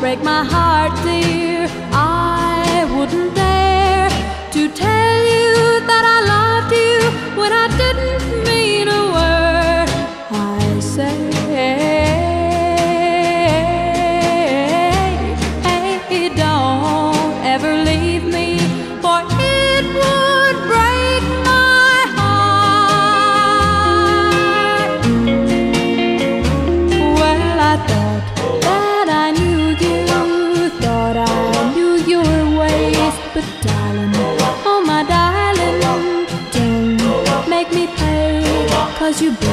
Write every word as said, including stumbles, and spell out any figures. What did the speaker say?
break my heart, dear. I wouldn't dare to tell you that I loved you when I didn't mean a word. I say, hey, don't ever leave me, for it would break my heart. Well, I thought that I knew you, thought I knew your ways, but darling, oh my darling, don't make me pay, 'cause you